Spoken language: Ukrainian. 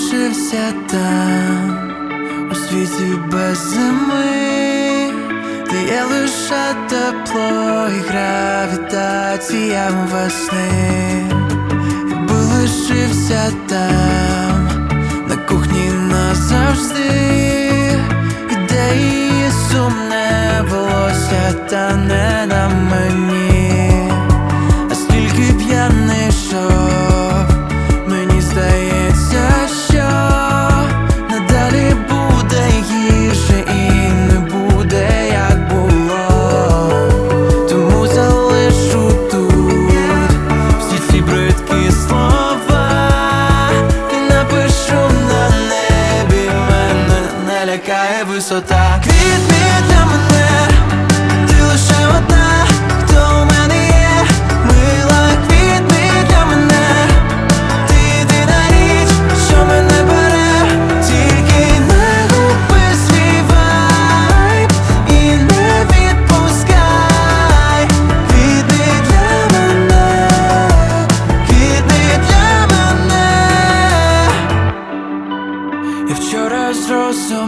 лишився там, у світі без зими, де є лише тепло і гравітація весни. Якби лишився там, на кухні назавжди, ідеї сумне волосся та не на мені. А скільки б я не йшов, мені здається, що надалі буде гірше і не буде, як було. Тому залишу тут всі ці бридкі слова і напишу на небі: мене не лякає висота. Квітни для мене, ти лише одна, хто у мене є. Мила, квітни для мене, ти єдина річ, що мене бере. Тільки не губи свій вайб і не відпускай. Квітни для мене, квітни для мене. Я вчора зрозумів,